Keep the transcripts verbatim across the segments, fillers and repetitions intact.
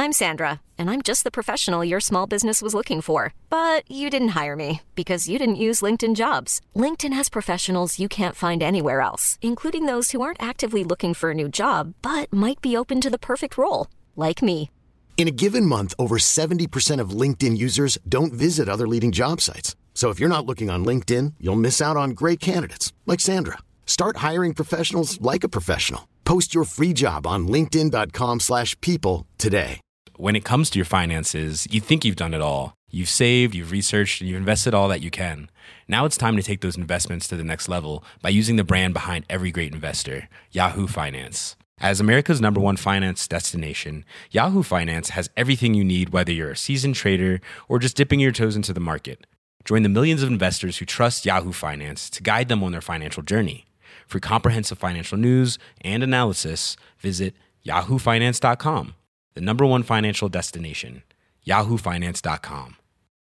I'm Sandra, and I'm just the professional your small business was looking for. But you didn't hire me because you didn't use LinkedIn Jobs. LinkedIn has professionals you can't find anywhere else, including those who aren't actively looking for a new job, but might be open to the perfect role, like me. In a given month, over seventy percent of LinkedIn users don't visit other leading job sites. So if you're not looking on LinkedIn, you'll miss out on great candidates like Sandra. Start hiring professionals like a professional. Post your free job on linkedin.com slash people today. When it comes to your finances, you think you've done it all. You've saved, you've researched, and you've invested all that you can. Now it's time to take those investments to the next level by using the brand behind every great investor, Yahoo Finance. As America's number one finance destination, Yahoo Finance has everything you need, whether you're a seasoned trader or just dipping your toes into the market. Join the millions of investors who trust Yahoo Finance to guide them on their financial journey. For comprehensive financial news and analysis, visit yahoo finance dot com, the number one financial destination, yahoo finance dot com.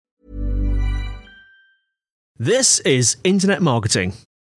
This is Internet Marketing.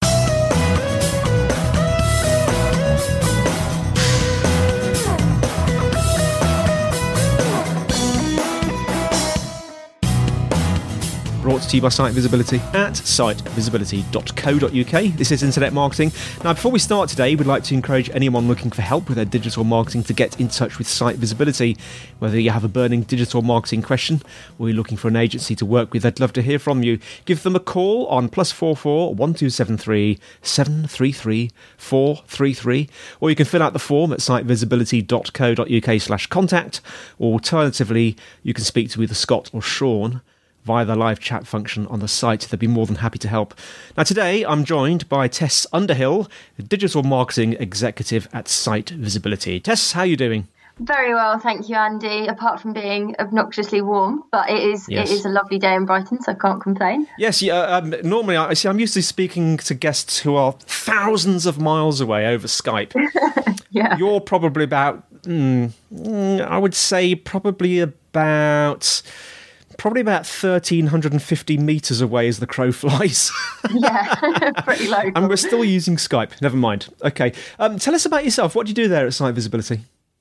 Brought to you by Site Visibility at site visibility dot co dot uk. This is Internet Marketing. Now, before we start today, we'd like to encourage anyone looking for help with their digital marketing to get in touch with Site Visibility. Whether you have a burning digital marketing question or you're looking for an agency to work with, I'd love to hear from you. Give them a call on plus four four one two seven three seven three three four three three, or you can fill out the form at site visibility dot co dot uk slash contact. Alternatively, you can speak to either Scott or Sean via the live chat function on the site. They'd be more than happy to help. Now, today I'm joined by Tess Underhill, the Digital Marketing Executive at Site Visibility. Tess, how are you doing? Very well, thank you, Andy, apart from being obnoxiously warm. But it is Yes. it is a lovely day in Brighton, so I can't complain. Yes, yeah, um, normally I see I'm used to speaking to guests who are thousands of miles away over Skype. Yeah. You're probably about, mm, mm, I would say probably about... Probably about one thousand three hundred fifty metres away as the crow flies. Yeah, pretty local. And we're still using Skype. Never mind. Okay. Um, tell us about yourself. What do you do there at Site Visibility?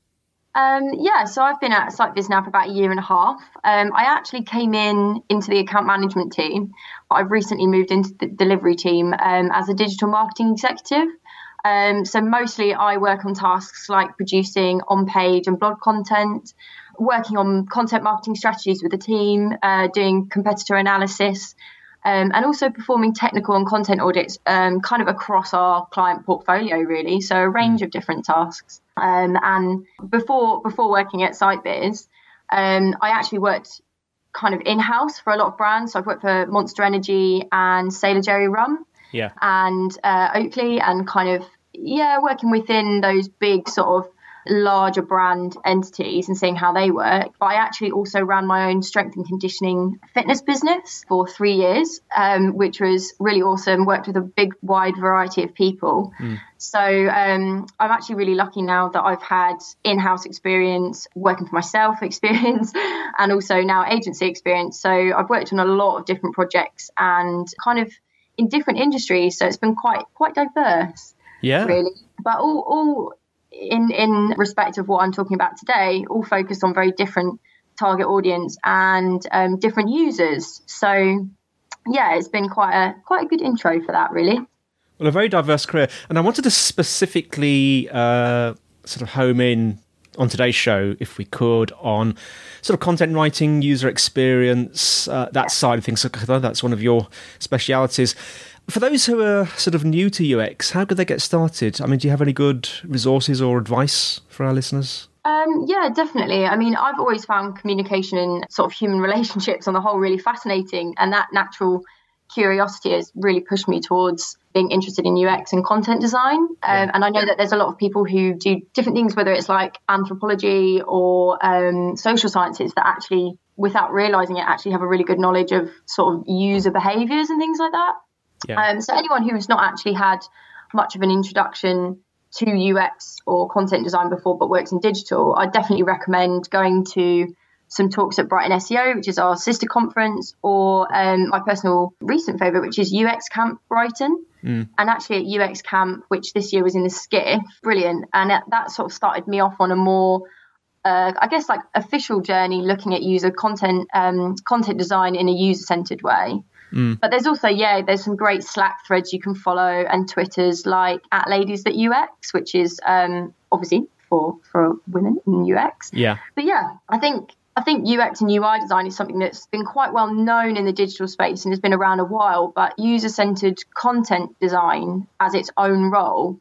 Um, yeah, so I've been at SiteViz now for about a year and a half. Um, I actually came in into the account management team, but I've recently moved into the delivery team um, as a digital marketing executive. Um, so mostly I work on tasks like producing on-page and blog content, working on content marketing strategies with the team, uh, doing competitor analysis, um, and also performing technical and content audits um, kind of across our client portfolio, really. So a range of different tasks. Um, and before before working at SiteViz, um, I actually worked kind of in-house for a lot of brands. So I've worked for Monster Energy and Sailor Jerry Rum. Yeah. And uh, Oakley, and kind of, yeah, working within those big sort of larger brand entities and seeing how they work. But I actually also ran my own strength and conditioning fitness business for three years, um, which was really awesome. Worked with a big, wide variety of people. Mm. So um, I'm actually really lucky now that I've had in-house experience, working for myself experience, and also now agency experience. So I've worked on a lot of different projects and kind of in different industries. So it's been quite quite diverse. Yeah. Really. But all all in in respect of what I'm talking about today, all focused on very different target audience and um, different users. So yeah, it's been quite a quite a good intro for that, really. Well, a very diverse career. And I wanted to specifically uh, sort of home in on today's show, if we could, on sort of content writing, user experience, uh, that side of things. So that's one of your specialities. For those who are sort of new to U X, how could they get started? I mean, do you have any good resources or advice for our listeners? Um, yeah, definitely. I mean, I've always found communication and sort of human relationships on the whole really fascinating, and that natural curiosity has really pushed me towards being interested in U X and content design. Um, yeah. And I know that there's a lot of people who do different things, whether it's like anthropology or um, social sciences, that actually, without realizing it, actually have a really good knowledge of sort of user behaviors and things like that. Yeah. Um, so anyone who's not actually had much of an introduction to U X or content design before but works in digital, I definitely recommend going to some talks at Brighton S E O, which is our sister conference, or um, my personal recent favourite, which is U X Camp Brighton. Mm. And actually at U X Camp, which this year was in the Skiff, brilliant. And that, that sort of started me off on a more uh, I guess, like official journey looking at user content, um, content design in a user-centered way. Mm. But there's also, yeah, there's some great Slack threads you can follow and Twitters like at Ladies That U X, which is um, obviously for for women in U X. Yeah. But yeah, I think I think U X and U I design is something that's been quite well known in the digital space and has been around a while. But user-centered content design as its own role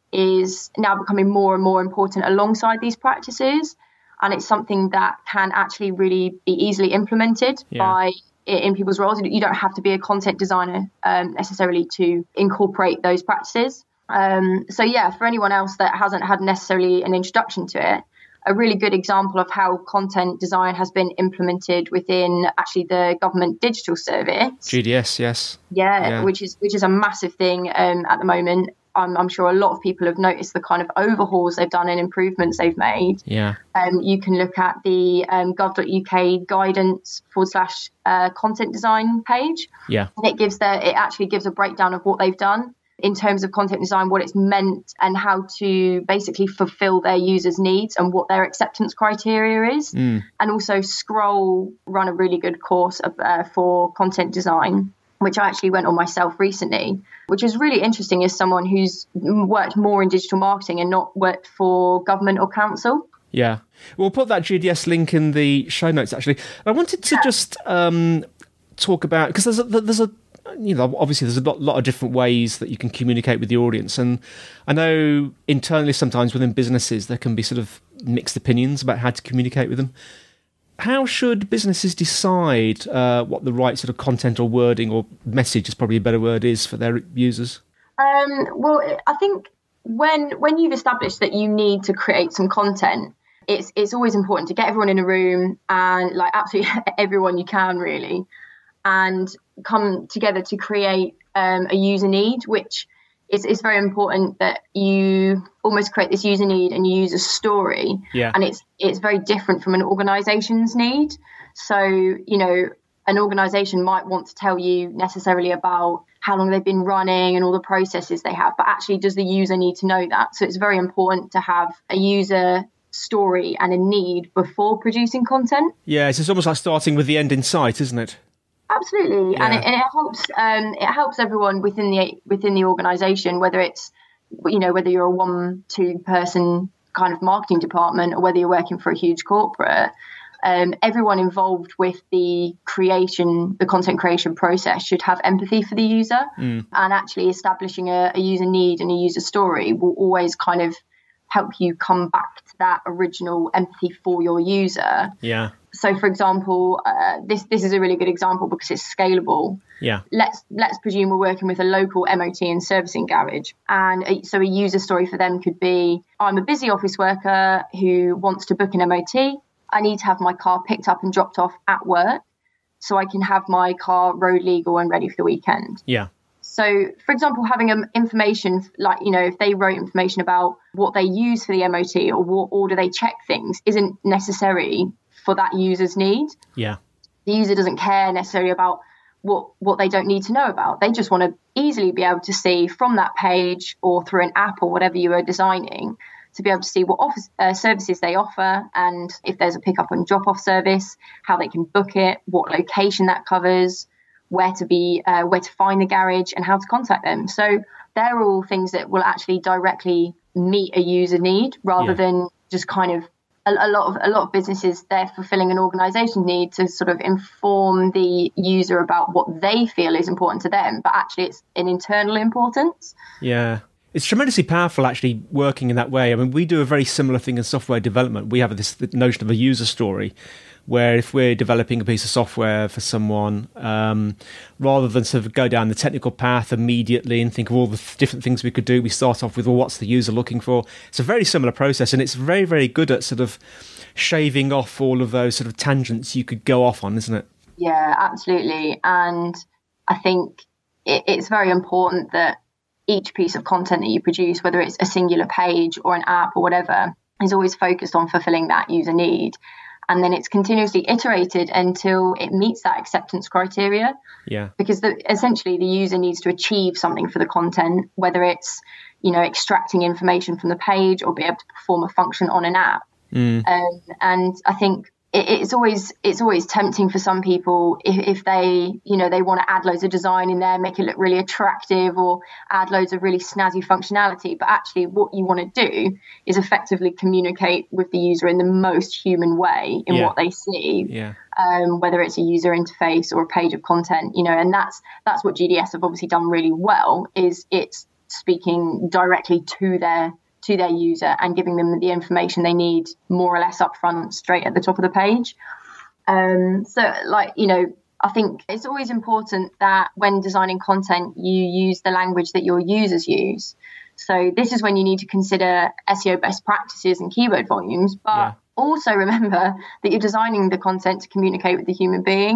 is now becoming more and more important alongside these practices. And it's something that can actually really be easily implemented yeah. by in people's roles. You don't have to be a content designer um, necessarily to incorporate those practices. Um, so yeah, for anyone else that hasn't had necessarily an introduction to it, a really good example of how content design has been implemented within actually the government digital service. G D S, yes. Yeah, yeah. which is which is a massive thing um, at the moment. I'm, I'm sure a lot of people have noticed the kind of overhauls they've done and improvements they've made. Yeah. Um, you can look at the um, gov.uk guidance forward slash uh, content design page. Yeah. And it gives the, it actually gives a breakdown of what they've done in terms of content design, what it's meant and how to basically fulfill their users' needs and what their acceptance criteria is. Mm. And also Scroll run a really good course of, uh, for content design, which I actually went on myself recently, which is really interesting as someone who's worked more in digital marketing and not worked for government or council. Yeah. We'll put that G D S link in the show notes, actually. I wanted to yeah. just um, talk about, because there's a, there's a, you know, obviously there's a lot, lot of different ways that you can communicate with the audience. And I know internally sometimes within businesses, there can be sort of mixed opinions about how to communicate with them. How should businesses decide uh, what the right sort of content or wording or message is probably a better word is for their users? Um, well, I think when when you've established that you need to create some content, it's it's always important to get everyone in a room and like absolutely everyone you can really, and come together to create um, a user need, which is it's very important that you almost create this user need and you use a story. Yeah. And it's it's very different from an organization's need. So, you know, an organization might want to tell you necessarily about how long they've been running and all the processes they have, but actually does the user need to know that? So it's very important to have a user story and a need before producing content. Yeah, it's almost like starting with the end in sight, isn't it? Absolutely, yeah. and, it, and it helps. Um, it helps everyone within the within the organisation, whether it's you know whether you're a one two person kind of marketing department or whether you're working for a huge corporate. Um, everyone involved with the creation, the content creation process, should have empathy for the user, mm. and actually establishing a, a user need and a user story will always kind of help you come back to that original empathy for your user. Yeah. So, for example, uh, this this is a really good example because it's scalable. Yeah. Let's let's presume we're working with a local M O T and servicing garage, and a, so a user story for them could be: I'm a busy office worker who wants to book an M O T. I need to have my car picked up and dropped off at work, so I can have my car road legal and ready for the weekend. Yeah. So, for example, having um, information like, you know, if they wrote information about what they use for the M O T or what order they check things isn't necessary for that user's need. Yeah. The user doesn't care necessarily about what, what they don't need to know about. They just want to easily be able to see from that page or through an app or whatever you are designing to be able to see what office, uh, services they offer, and if there's a pick-up and drop-off service, how they can book it, what location that covers, where to be, uh, where to find the garage, and how to contact them. So they're all things that will actually directly meet a user need, rather yeah. than just kind of a, a lot of a lot of businesses. They're fulfilling an organization's need to sort of inform the user about what they feel is important to them, but actually it's an internal importance. Yeah. It's tremendously powerful, actually, working in that way. I mean, we do a very similar thing in software development. We have this notion of a user story, where if we're developing a piece of software for someone, um, rather than sort of go down the technical path immediately and think of all the th- different things we could do, we start off with, well, what's the user looking for? It's a very similar process, and it's very, very good at sort of shaving off all of those sort of tangents you could go off on, isn't it? Yeah, absolutely. And I think it, it's very important that each piece of content that you produce, whether it's a singular page or an app or whatever, is always focused on fulfilling that user need. And then it's continuously iterated until it meets that acceptance criteria. Yeah. Because the, essentially the user needs to achieve something for the content, whether it's, you know, extracting information from the page or be able to perform a function on an app. Mm. Um, and I think it, it's always it's always tempting for some people if, if they, you know, they want to add loads of design in there, make it look really attractive, or add loads of really snazzy functionality. But actually what you want to do is effectively communicate with the user in the most human way in yeah. what they see. Yeah. Um, whether it's a user interface or a page of content, you know, and that's that's what G D S have obviously done really well, is it's speaking directly to their to their user and giving them the information they need more or less upfront, straight at the top of the page. Um, so like, you know, I think it's always important that when designing content, you use the language that your users use. So this is when you need to consider S E O best practices and keyword volumes, but yeah. also remember that you're designing the content to communicate with the human being.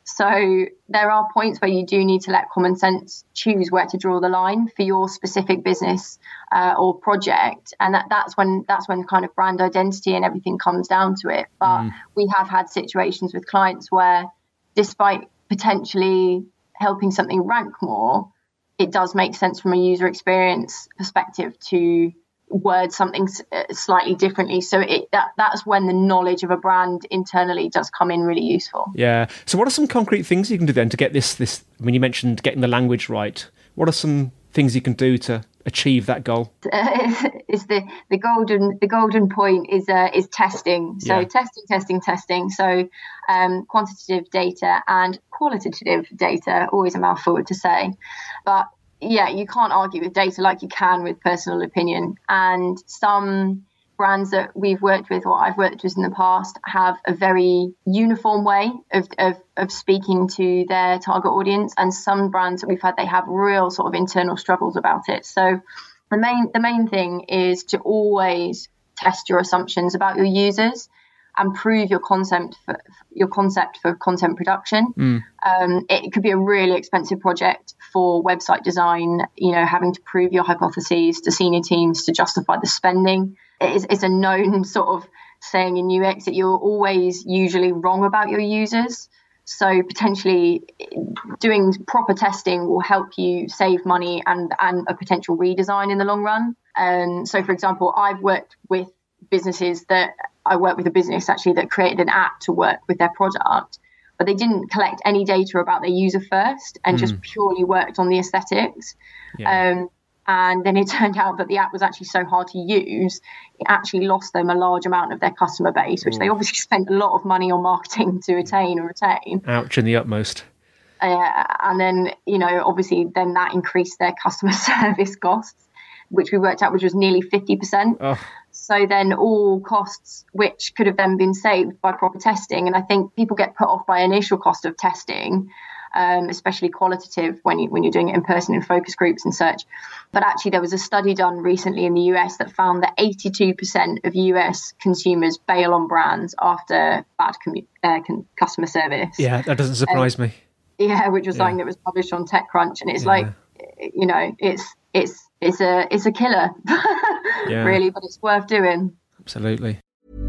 So there are points where you do need to let common sense choose where to draw the line for your specific business uh, or project. And that, that's when that's when kind of brand identity and everything comes down to it. But mm. we have had situations with clients where, despite potentially helping something rank more, it does make sense from a user experience perspective to word something slightly differently. So it that that's when the knowledge of a brand internally does come in really useful. Yeah. So what are some concrete things you can do then to get this, this when you mentioned getting the language right, what are some things you can do to achieve that goal? Uh, is the the golden the golden point is uh, is testing. So yeah. testing, testing, testing. So um, quantitative data and qualitative data, always a mouthful to say, but yeah, you can't argue with data like you can with personal opinion. And some brands that we've worked with, or I've worked with in the past, have a very uniform way of, of, of speaking to their target audience. And some brands that we've had, they have real sort of internal struggles about it. So the main the main thing is to always test your assumptions about your users and prove your concept for your concept for content production. Mm. Um, it could be a really expensive project for website design, you know, having to prove your hypotheses to senior teams to justify the spending. It is, it's a known sort of saying in U X that you're always usually wrong about your users. So potentially doing proper testing will help you save money and, and a potential redesign in the long run. Um, so, for example, I've worked with businesses that I worked with a business actually that created an app to work with their product, but they didn't collect any data about their user first and mm. just purely worked on the aesthetics. Yeah. Um, and then it turned out that the app was actually so hard to use, it actually lost them a large amount of their customer base, which Ooh. They obviously spent a lot of money on marketing to attain or retain. Ouch in the utmost. Uh, and then, you know, obviously then that increased their customer service costs, which we worked out, which was nearly fifty percent. Oh. So then all costs, which could have then been saved by proper testing. And I think people get put off by initial cost of testing, um, especially qualitative when, you, when you're doing it in person in focus groups and such. But actually there was a study done recently in the U S that found that eighty-two percent of U S consumers bail on brands after bad commu- uh, con- customer service. Yeah, that doesn't surprise um, me. Yeah, which was yeah. something that was published on TechCrunch. And it's yeah. like, you know, it's it's it's a it's a killer, yeah. really, but it's worth doing. Absolutely.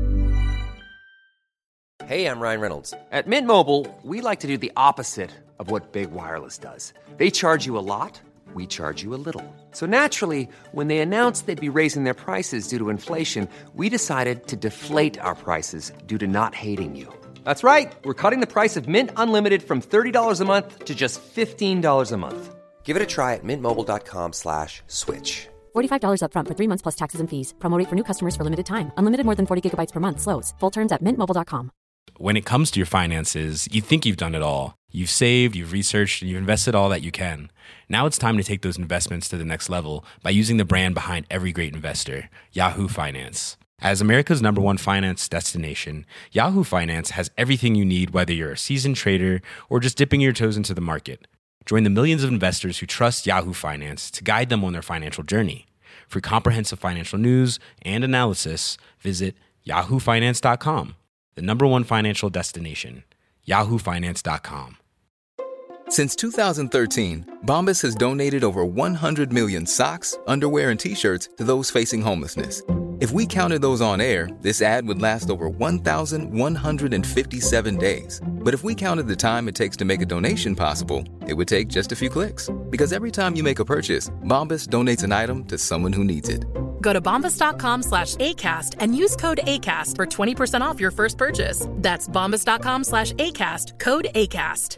Hey, I'm Ryan Reynolds. At Mint Mobile, we like to do the opposite of what Big Wireless does. They charge you a lot, we charge you a little. So naturally, when they announced they'd be raising their prices due to inflation, we decided to deflate our prices due to not hating you. That's right. We're cutting the price of Mint Unlimited from thirty dollars a month to just fifteen dollars a month. Give it a try at mintmobile.com slash switch. forty-five dollars up front for three months plus taxes and fees. Promo rate for new customers for limited time. Unlimited more than forty gigabytes per month slows. Full terms at mint mobile dot com. When it comes to your finances, you think you've done it all. You've saved, you've researched, and you've invested all that you can. Now it's time to take those investments to the next level by using the brand behind every great investor, Yahoo Finance. As America's number one finance destination, Yahoo Finance has everything you need, whether you're a seasoned trader or just dipping your toes into the market. Join the millions of investors who trust Yahoo Finance to guide them on their financial journey. For comprehensive financial news and analysis, visit yahoo finance dot com, the number one financial destination, yahoo finance dot com. Since two thousand thirteen, Bombas has donated over one hundred million socks, underwear, and T-shirts to those facing homelessness. If we counted those on air, this ad would last over one thousand one hundred fifty-seven days. But if we counted the time it takes to make a donation possible, it would take just a few clicks. Because every time you make a purchase, Bombas donates an item to someone who needs it. Go to bombas.com slash ACAST and use code ACAST for twenty percent off your first purchase. That's bombas.com slash ACAST, code ACAST.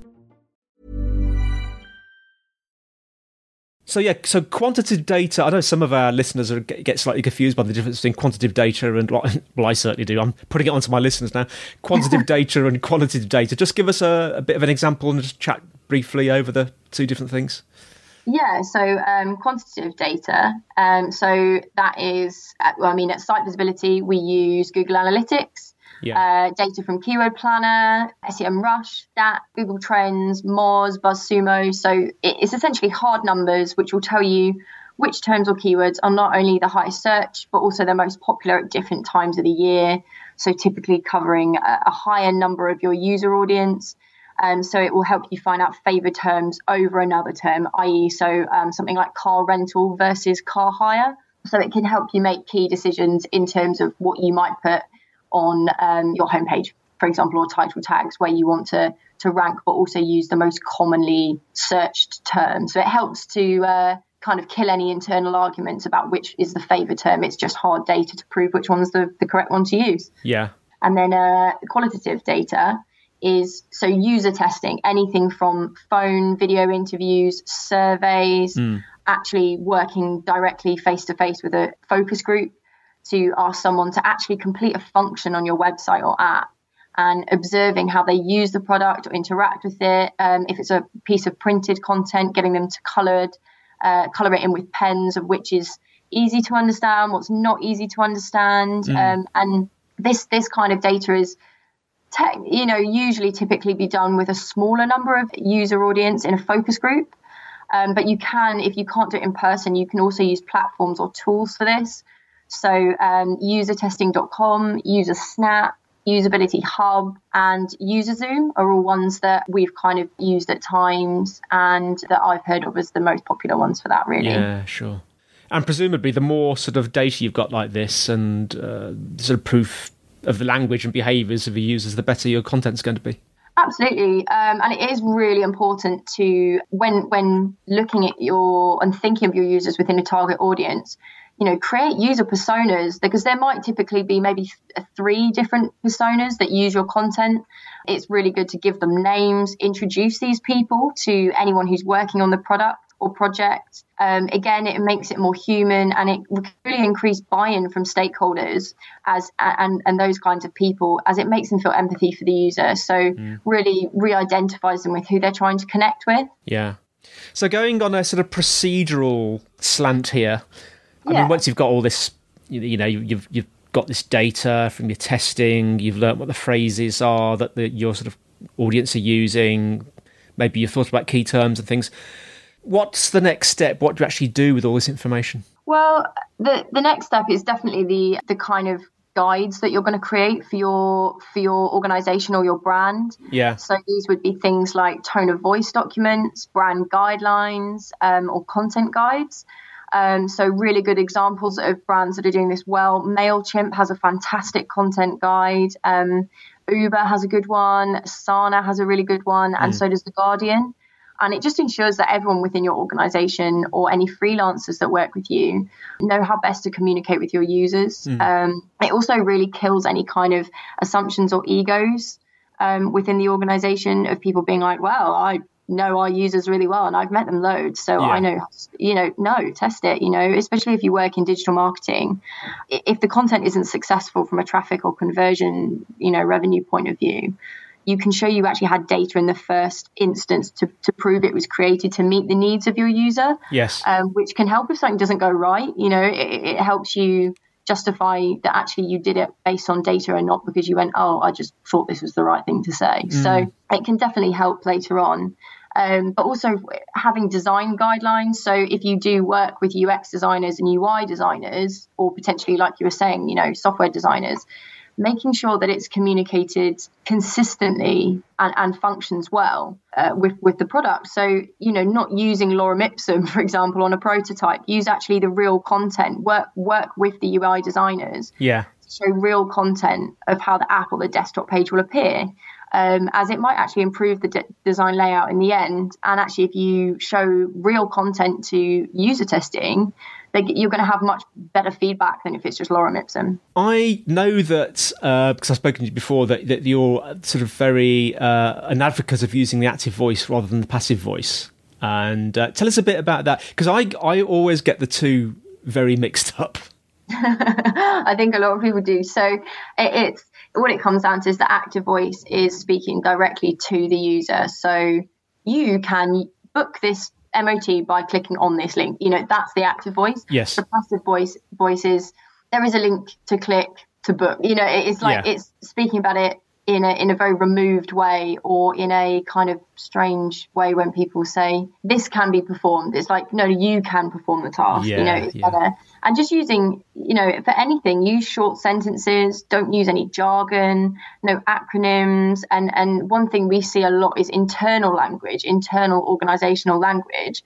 So yeah, so quantitative data, I know some of our listeners are, get slightly confused by the difference between quantitative data and, well, I certainly do, I'm putting it onto my listeners now, quantitative data and qualitative data. Just give us a, a bit of an example and just chat briefly over the two different things. Yeah, so um, quantitative data, um, so that is, well, I mean, at Site Visibility, we use Google Analytics, yeah. uh, data from Keyword Planner, SEMrush, Stat, Google Trends, Moz, BuzzSumo. So it, it's essentially hard numbers, which will tell you which terms or keywords are not only the highest search, but also the most popular at different times of the year. So typically covering a, a higher number of your user audience. Um, so it will help you find out favoured terms over another term, that is, so um, something like car rental versus car hire. So it can help you make key decisions in terms of what you might put on um, your homepage, for example, or title tags where you want to, to rank, but also use the most commonly searched terms. So it helps to uh, kind of kill any internal arguments about which is the favoured term. It's just hard data to prove which one's the, the correct one to use. Yeah. And then uh, qualitative data is so user testing, anything from phone, video interviews, surveys, mm. actually working directly face-to-face with a focus group to ask someone to actually complete a function on your website or app and observing how they use the product or interact with it. Um, if it's a piece of printed content, getting them to color it, uh, color it in with pens of which is easy to understand, what's not easy to understand. Mm. Um, and this this kind of data is Tech, you know, usually typically be done with a smaller number of user audience in a focus group. Um, but you can, if you can't do it in person, you can also use platforms or tools for this. So um, user testing dot com, UserSnap, Usability Hub, and UserZoom are all ones that we've kind of used at times and that I've heard of as the most popular ones for that, really. Yeah, sure. And presumably the more sort of data you've got like this and uh, sort of proof of the language and behaviours of the users, the better your content's going to be. Absolutely. Um, and it is really important to, when when looking at your and thinking of your users within a target audience, you know, create user personas, because there might typically be maybe th- three different personas that use your content. It's really good to give them names, introduce these people to anyone who's working on the product or project. Um, again, it makes it more human and it really increase buy-in from stakeholders as and, and those kinds of people, as it makes them feel empathy for the user. So mm. really re-identifies them with who they're trying to connect with. Yeah. So going on a sort of procedural slant here, I yeah. mean, once you've got all this, you, you know, you've you've got this data from your testing, you've learnt what the phrases are that the, your sort of audience are using, maybe you've thought about key terms and things. What's the next step? What do you actually do with all this information? Well, the, the next step is definitely the the kind of guides that you're going to create for your for your organization or your brand. Yeah. So these would be things like tone of voice documents, brand guidelines, um, or content guides. Um, so really good examples of brands that are doing this well. MailChimp has a fantastic content guide. Um, Uber has a good one. Asana has a really good one. And mm. so does The Guardian. And it just ensures that everyone within your organization or any freelancers that work with you know how best to communicate with your users. Mm. Um, it also really kills any kind of assumptions or egos um, within the organization of people being like, well, I know our users really well and I've met them loads. So yeah. I know, you know, no, test it, you know, especially if you work in digital marketing. If the content isn't successful from a traffic or conversion, you know, revenue point of view, you can show you actually had data in the first instance to, to prove it was created to meet the needs of your user. Yes. Um, which can help if something doesn't go right. You know, it, it helps you justify that actually you did it based on data and not because you went, oh, I just thought this was the right thing to say. Mm. So it can definitely help later on. Um, but also having design guidelines. So if you do work with U X designers and U I designers, or potentially, like you were saying, you know, software designers, making sure that it's communicated consistently and, and functions well uh, with, with the product. So, you know, not using lorem ipsum, for example, on a prototype, use actually the real content, work work with the U I designers. Yeah. Show real content of how the app or the desktop page will appear. Um, as it might actually improve the de- design layout in the end. And actually, if you show real content to user testing, they, you're going to have much better feedback than if it's just lorem ipsum. I know that, uh, because I've spoken to you before, that, that you're sort of very uh, an advocate of using the active voice rather than the passive voice. And uh, tell us a bit about that, because I, I always get the two very mixed up. I think a lot of people do. So it, it's what it comes down to is the active voice is speaking directly to the user. So you can book this M O T by clicking on this link. You know, that's the active voice. Yes. The passive voice voice is there is a link to click to book. You know, it's like yeah. it's speaking about it in a in a very removed way, or in a kind of strange way when people say this can be performed. It's like, no, you can perform the task. Yeah, you know, it's yeah. better. And just using, you know, for anything, use short sentences, don't use any jargon, no acronyms. And, and one thing we see a lot is internal language, internal organizational language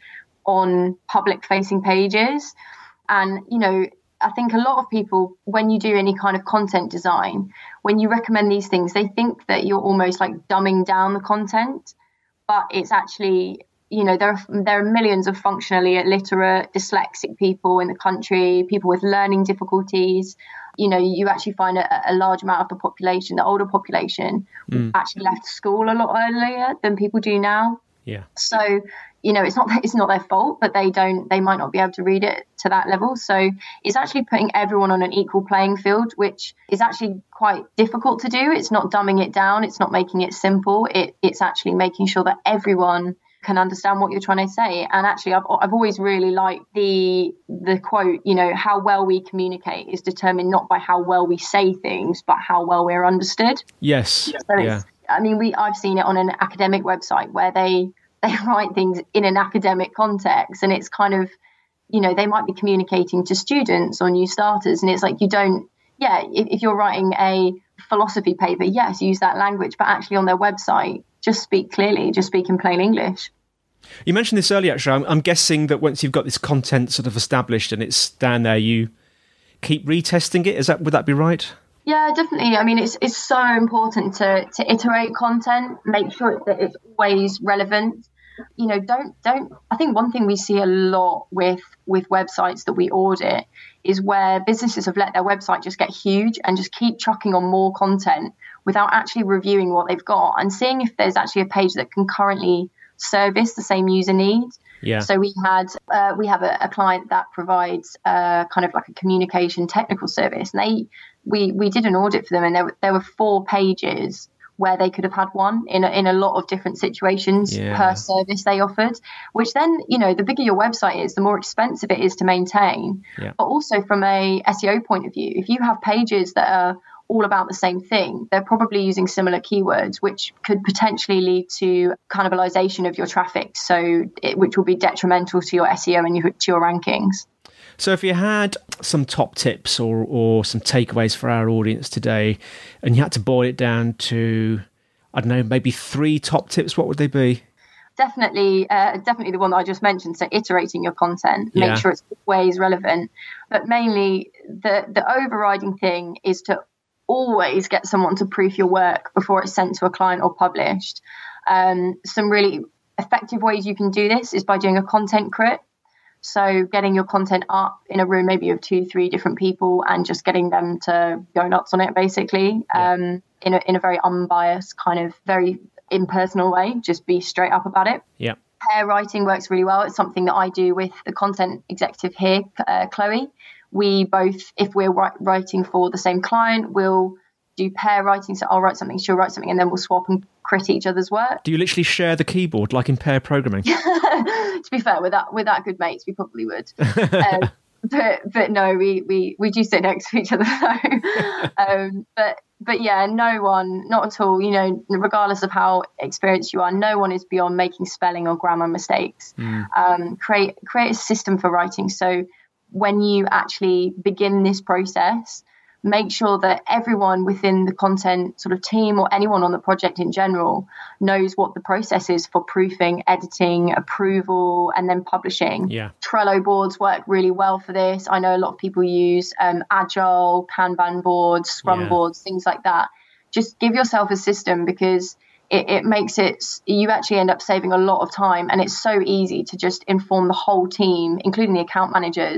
on public facing pages. And, you know, I think a lot of people, when you do any kind of content design, when you recommend these things, they think that you're almost like dumbing down the content, but it's actually, you know, there are there are millions of functionally illiterate, dyslexic people in the country, people with learning difficulties. You know, you actually find a, a large amount of the population, the older population, mm. actually left school a lot earlier than people do now. Yeah. So, you know, it's not it's not their fault, but they don't they might not be able to read it to that level. So it's actually putting everyone on an equal playing field, which is actually quite difficult to do. It's not dumbing it down. It's not making it simple. It it's actually making sure that everyone can understand what you're trying to say. And actually, I've I've always really liked the the quote, you know, how well we communicate is determined not by how well we say things, but how well we're understood. Yes. So yeah. it's, I mean, we I've seen it on an academic website where they they write things in an academic context, and it's kind of, you know, they might be communicating to students or new starters, and it's like, you don't, yeah, if, if you're writing a philosophy paper, yes, use that language, but actually on their website, just speak clearly, just speak in plain English. You mentioned this earlier, actually. I'm, I'm guessing that once you've got this content sort of established and it's down there, you keep retesting it. Is that, would that be right? Yeah, definitely. I mean, it's it's so important to to iterate content, make sure that it's always relevant. You know, don't don't. I think one thing we see a lot with with websites that we audit is where businesses have let their website just get huge and just keep chucking on more content without actually reviewing what they've got and seeing if there's actually a page that can currently service the same user needs. Yeah. So we had uh, we have a, a client that provides uh, kind of like a communication technical service, and they we we did an audit for them, and there were, there were four pages where they could have had one in a, in a lot of different situations yeah. per service they offered. Which then, you know, the bigger your website is, the more expensive it is to maintain. Yeah. But also from a S E O point of view, if you have pages that are all about the same thing, they're probably using similar keywords, which could potentially lead to cannibalization of your traffic, so it, which will be detrimental to your S E O and your, to your rankings. So if you had some top tips or, or some takeaways for our audience today, and you had to boil it down to, I don't know, maybe three top tips, what would they be? Definitely, uh, definitely the one that I just mentioned. So iterating your content, make yeah. sure it's always relevant. But mainly the, the overriding thing is to always get someone to proof your work before it's sent to a client or published. Um, some really effective ways you can do this is by doing a content crit. So getting your content up in a room maybe of two, three different people and just getting them to go nuts on it, basically, yeah. um, in a in a very unbiased, kind of very impersonal way. Just be straight up about it. Yeah. Pair writing works really well. It's something that I do with the content executive here, uh, Chloe. We both, if we're writing for the same client, we'll do pair writing. So I'll write something, she'll write something, and then we'll swap and crit each other's work. Do you literally share the keyboard like in pair programming? To be fair, with that, with that good mates, we probably would. um, but but no, we, we, we do sit next to each other. um, but but yeah, no one, not at all. You know, regardless of how experienced you are, no one is beyond making spelling or grammar mistakes. Mm. Um, create create a system for writing. So when you actually begin this process, make sure that everyone within the content sort of team or anyone on the project in general knows what the process is for proofing, editing, approval, and then publishing. Yeah. Trello boards work really well for this. I know a lot of people use um, Agile, Kanban boards, Scrum yeah. boards, things like that. Just give yourself a system, because it, it makes it, you actually end up saving a lot of time, and it's so easy to just inform the whole team, including the account managers,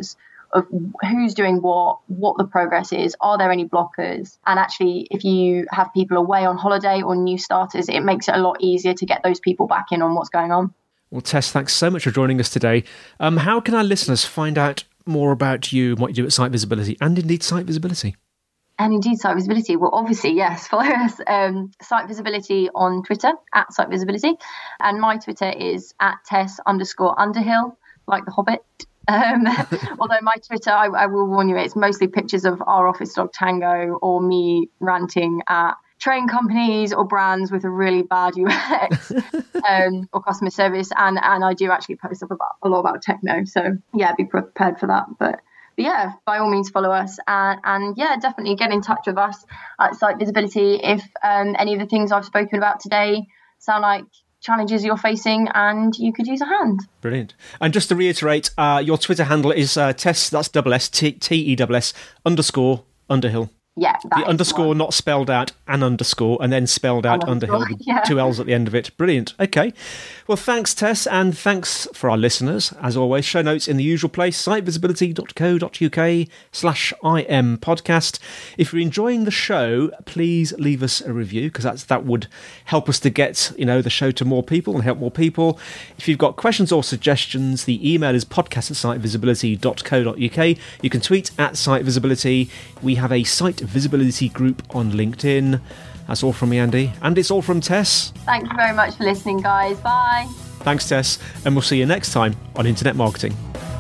of who's doing what, what the progress is, are there any blockers? And actually, if you have people away on holiday or new starters, it makes it a lot easier to get those people back in on what's going on. Well, Tess, thanks so much for joining us today. Um, how can our listeners find out more about you and what you do at Site Visibility, and indeed Site Visibility? And indeed, Site Visibility. Well, obviously, yes, follow us. Um, Site Visibility on Twitter, at Site Visibility. And my Twitter is at Tess underscore Underhill, like The Hobbit. Um, although my Twitter, I, I will warn you, it's mostly pictures of our office dog Tango or me ranting at train companies or brands with a really bad U X um, or customer service. And, and I do actually post up about a lot about techno. So, yeah, be prepared for that. But But yeah, by all means, follow us. And, and yeah, definitely get in touch with us at Site Visibility if um, any of the things I've spoken about today sound like challenges you're facing and you could use a hand. Brilliant. And just to reiterate, uh, your Twitter handle is uh, Tess, that's double S, T E double S, underscore Underhill. Yeah, the underscore not spelled out, an underscore, and then spelled out Underhill, with yeah. two L's at the end of it. Brilliant. Okay. Well, thanks, Tess, and thanks for our listeners. As always, show notes in the usual place, sitevisibility.co.uk slash IM podcast. If you're enjoying the show, please leave us a review, because that's that would help us to get, you know, the show to more people and help more people. If you've got questions or suggestions, the email is podcast at sitevisibility.co.uk. You can tweet at sitevisibility. We have a Site Visibility group on LinkedIn. That's all from me, Andy. And it's all from Tess. Thank you very much for listening, guys. Bye. Thanks, Tess. And we'll see you next time on Internet Marketing.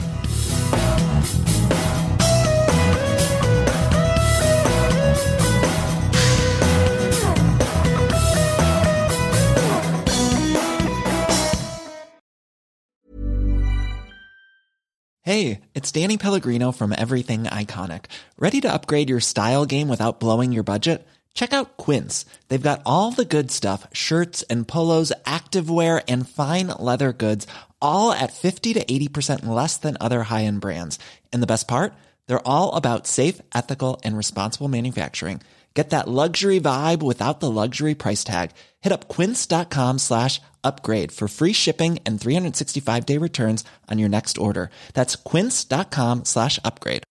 Hey, it's Danny Pellegrino from Everything Iconic. Ready to upgrade your style game without blowing your budget? Check out Quince. They've got all the good stuff, shirts and polos, activewear, and fine leather goods, all at fifty to eighty percent less than other high-end brands. And the best part? They're all about safe, ethical, and responsible manufacturing. Get that luxury vibe without the luxury price tag. Hit up quince.com slash upgrade for free shipping and three sixty-five day returns on your next order. That's quince.com slash upgrade.